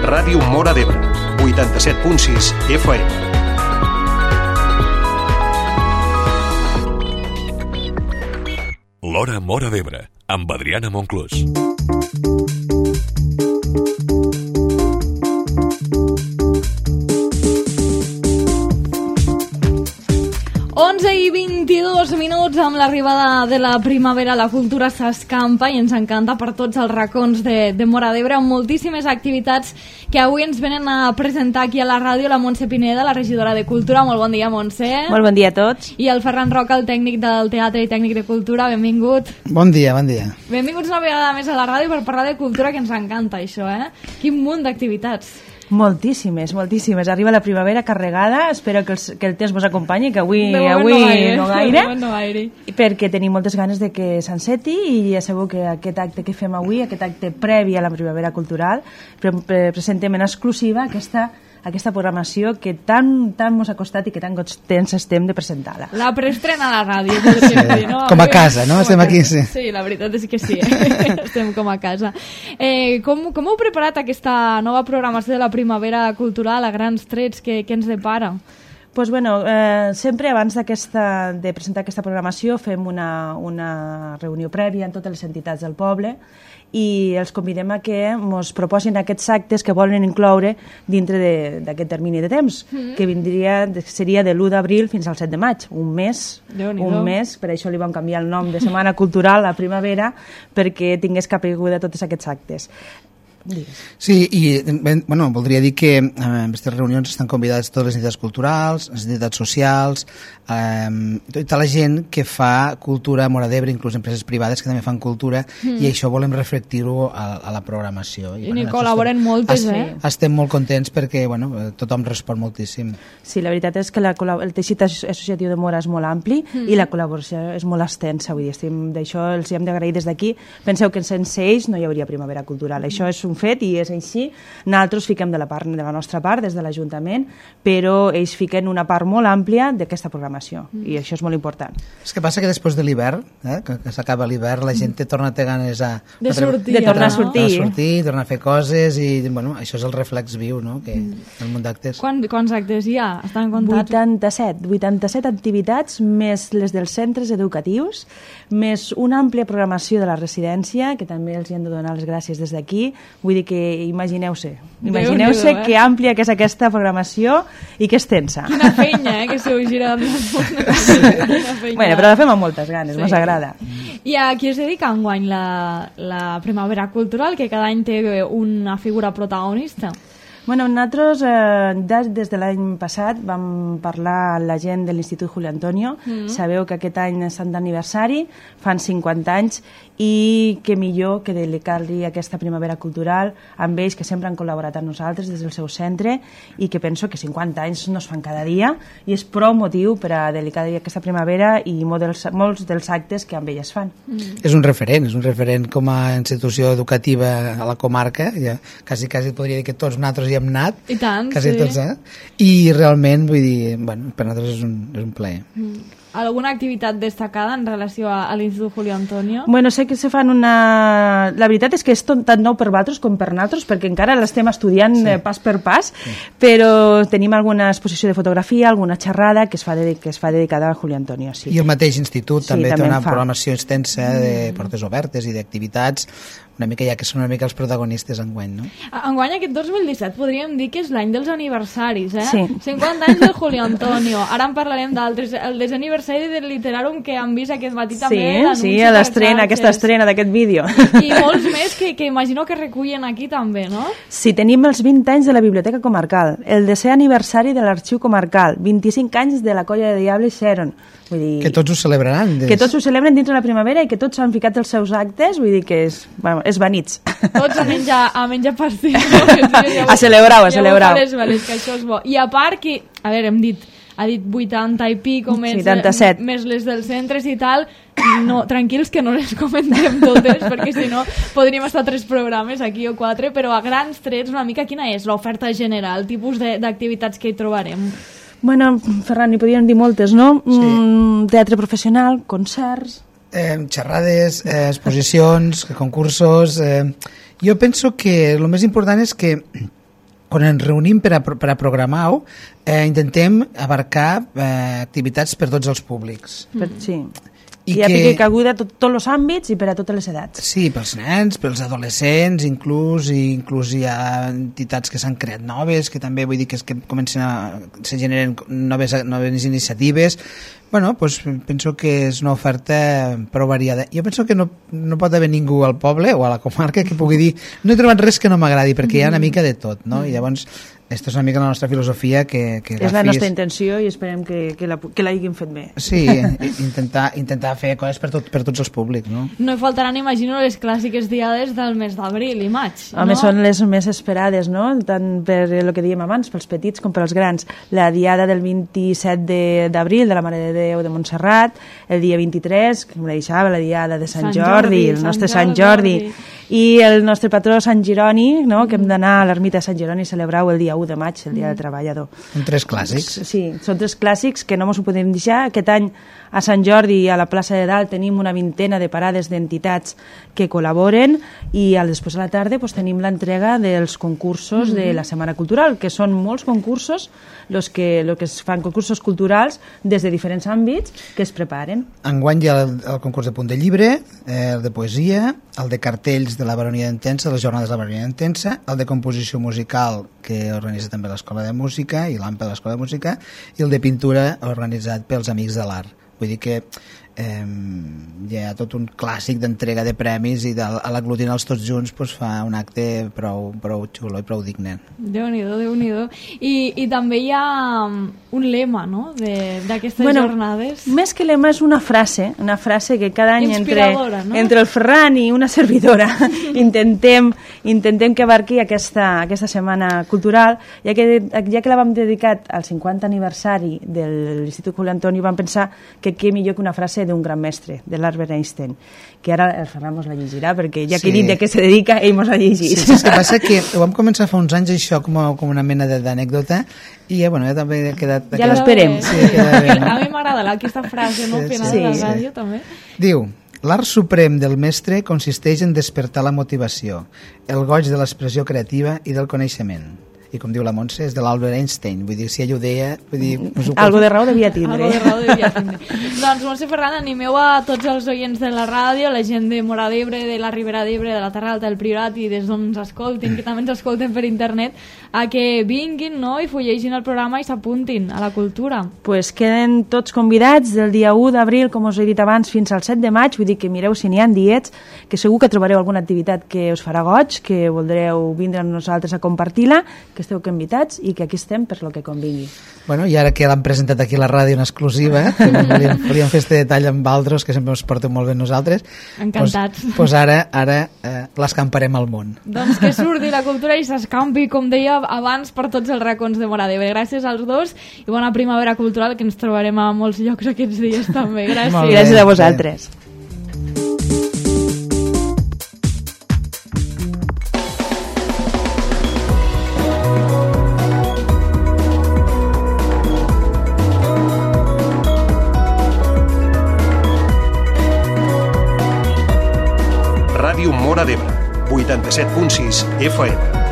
Ràdio Móra d'Ebre, 87.6 FM. L'Hora Móra d'Ebre, amb Adriana Monclús. I 22 minuts amb l'arribada de la primavera. La cultura s'escampa i ens encanta per tots els racons de Móra d'Ebre, amb moltíssimes activitats que avui ens venen a presentar aquí a la ràdio la Montse Pineda, la regidora de Cultura. Molt bon dia, Montse. Molt bon dia a tots. I el Ferran Roca, el tècnic del Teatre i tècnic de Cultura. Benvingut. Bon dia, bon dia. Benvinguts una vegada més a la ràdio per parlar de cultura, que ens encanta això, Quin munt d'activitats. Moltíssimes. Arriba la primavera carregada. Espero que el temps vos acompanyi, que avui no gaire. Perquè tenim moltes ganes de que s'enceti i ja sabeu que aquest acte que fem avui, aquest acte previ a la primavera cultural, presentem en exclusiva aquesta programació que tant mos ha costat i que tant temps estem de presentar-la. La preestrena a la ràdio, podríem dir, no? Com a casa, no? Estem aquí, sí. Sí, la veritat és que sí, estem com a casa. Com heu preparat aquesta nova programació de la primavera cultural a grans trets? Què ens depara? Pues bueno, sempre abans de presentar aquesta programació fem una reunió prèvia amb totes les entitats del poble i els convidem a que ens proposin aquests actes que volen incloure dintre d'aquest termini de temps, que seria de l'1 d'abril fins al 7 de maig, un mes, per això li vam canviar el nom de Setmana Cultural a primavera, perquè tingués caiguda tots aquests actes. Sí, i voldria dir que en aquestes reunions estan convidades totes les entitats culturals, les entitats socials, tota la gent que fa cultura a Móra d'Ebre, inclús empreses privades que també fan cultura, i això volem reflectir-ho a la programació. I n'hi col·laboren moltes, Estem molt contents perquè tothom respon moltíssim. Sí, la veritat és que el teixit associatiu de Móra és molt ampli i la col·laboració és molt extensa, vull dir, d'això els hem d'agrair des d'aquí. Penseu que sense ells no hi hauria primavera cultural, això és un fet i és així. Nosaltres fiquem de la nostra part, des de l'Ajuntament, però ells fiquen una part molt àmplia d'aquesta programació i això és molt important. És que passa que després de l'hivern, que s'acaba l'hivern, la gent torna a tenir ganes de tornar a sortir, tornar a fer coses i això és el reflex viu, no? El munt d'actes. Quants actes hi ha? Estan comptats? 87 activitats, més les dels centres educatius, més una àmplia programació de la residència, que també els hi hem de donar les gràcies des d'aquí. Vull dir que imagineu-se que àmplia que és aquesta programació i que és tensa. Quina feina, que s'ho gira de Bueno, però la fem amb moltes ganes, ens agrada. I a qui es dedica enguany la primavera cultural, que cada any té una figura protagonista? Bueno, nosaltres des de l'any passat vam parlar amb la gent de l'Institut Julio Antonio. Sabeu que aquest any és sant d'aniversari, fan 50 anys, i que millor que dedicar-li aquesta primavera cultural amb ells que sempre han col·laborat amb nosaltres des del seu centre i que penso que 50 anys no es fan cada dia i és prou motiu per a dedicar-li aquesta primavera i molts dels actes que amb ell es fan. És un referent com a institució educativa a la comarca, quasi podria dir que tots nosaltres hi hem anat, i tant, quasi sí. Tots, i realment vull dir, per nosaltres és un plaer. Alguna activitat destacada en relació a l'Institut Julio Antonio? Bueno, sé que se fan La veritat és que és tant nou per vosaltres com per nosaltres, perquè encara l'estem estudiant pas per pas, però tenim alguna exposició de fotografia, alguna xerrada que es fa dedicada a Julio Antonio. Sí. I el mateix institut també té una programació extensa de portes obertes i d'activitats, una mica ja que són una mica els protagonistes enguany, no? Enguany, aquest 2017, podríem dir que és l'any dels aniversaris, Sí. 50 anys del Julio Antonio. Ara en parlarem d'altres. El desaniversari del Literàrum que han vist aquest matí també. Sí, a l'estrena, aquesta estrena d'aquest vídeo. I molts més que imagino que recullen aquí també, no? Sí, tenim els 20 anys de la Biblioteca Comarcal, el 10è aniversari de l'Arxiu Comarcal, 25 anys de la Colla de Diables Xeron. Vull dir, que tots ho celebraran. Que tots ho celebren dins de la primavera i que tots han ficat els seus actes, vull dir que és benits. Tots a menjar pastis. A celebrar. Que això és bo. I a part que, a veure, ha dit 80 i pico més les dels centres i tal, no, tranquils que no les comentem totes perquè si no podríem estar 3 programes aquí o 4, però a grans trets una mica quina és l'oferta general, tipus d'activitats que hi trobarem? Bueno, Ferran, n'hi podríem dir moltes, no? Sí. Teatre professional, concerts... xerrades, exposicions, concursos... Jo penso que el més important és que quan ens reunim per a programar-ho, intentem abarcar activitats per tots els públics. Sí. I ha pique caguda a tots els àmbits i per a totes les edats. Sí, pels nens, pels adolescents, inclús hi ha entitats que s'han creat noves, que també vull dir que se generen noves iniciatives. Bueno, pues penso que és una oferta prou variada. Jo penso que no pot haver ningú al poble o a la comarca que pugui dir no he trobat res que no m'agradi, perquè hi ha una mica de tot, no? I llavors aquesta és una mica la nostra filosofia que és la nostra intenció i esperem que l'hagin fet bé. Sí, intentar fer coses per tots els públics, no? No hi faltaran, imagino, les clàssiques diades del mes d'abril i maig, no? Home, són les més esperades, no? Tant per el que dèiem abans, pels petits com pels grans. La diada del 27 d'abril de la Mare de Déu de Montserrat, el dia 23, com la deixava, la diada de Sant Jordi, el nostre Sant Jordi, i el nostre patró Sant Jeroni, no? Que hem d'anar a l'ermita de Sant Jeroni a celebrar-ho el dia 1 de maig, el dia del treballador. Són 3 clàssics. Sí, són 3 clàssics que no ens ho podem deixar. Aquest any a Sant Jordi a la plaça de Dalt tenim una vintena de parades d'entitats que col·laboren i després a la tarda tenim l'entrega dels concursos de la Setmana Cultural, que són molts concursos els que es fan concursos culturals des de diferents àmbits que es preparen. Enguany hi ha el concurs de punt de llibre, el de poesia, el de cartells de la Baronia d'Entença, les jornades de la Baronia d'Entença, el de composició musical que organitza també l'Escola de Música i l'AMPA de l'Escola de Música, i el de pintura organitzat pels Amics de l'Art. Vull dir que hi ha tot un clàssic d'entrega de premis i a l'aglutinar-los tots junts fa un acte prou xulo i prou digne. Déu-n'hi-do, Déu-n'hi-do. I també hi ha un lema, no?, d'aquestes jornades. Més que lema és una frase que cada any no? entre el Ferran i una servidora intentem que abarqui aquesta setmana cultural, ja que la vam dedicar al 50 aniversari de l'Institut Juli Antoni, vam pensar que què millor que una frase d'un gran mestre, de l'Albert Einstein, que ara el Ferran mos la llegirà, perquè ja que he dit de què se dedica, ell mos la llegit. Sí, és que passa que ho vam començar fa uns anys això com una mena d'anècdota i ja també ha quedat... Ja l'esperem. Sí, a mi m'agrada aquesta frase, no? Fent a la ràdio, també. Diu: l'art suprem del mestre consisteix en despertar la motivació, el goig de l'expressió creativa i del coneixement. I com diu la Montse, és de l'Albert Einstein, vull dir, si ell ho deia... Algo de raó devia tindre. Doncs, Montse Ferran, animeu a tots els oients de la ràdio, la gent de Móra d'Ebre, de la Ribera d'Ebre, de la Terra Alta, del Priorat i des d'on ens escoltin, que també ens escolten per internet, a que vinguin, no?, i fullegin el programa i s'apuntin a la cultura. Pues queden tots convidats del dia 1 d'abril, com us he dit abans, fins al 7 de maig, vull dir que mireu si n'hi ha diets, que segur que trobareu alguna activitat que us farà goig, que voldreu vindre amb nosaltres a compartir-la, que esteu invitats i que aquí estem per lo que convingui. Bueno, i ara que l'han presentat aquí a la ràdio en exclusiva, que volíem fer este detall amb altres, que sempre ens porten molt bé nosaltres. Encantats. Doncs ara l'escamparem al món. Doncs que surti la cultura i s'escampi, com deia abans, per tots els racons de Móra d'Ebre. Gràcies als dos i bona primavera cultural, que ens trobarem a molts llocs aquests dies també. Gràcies. Gràcies a vosaltres. Ràdio Móra d'Ebre, 87.6 FM.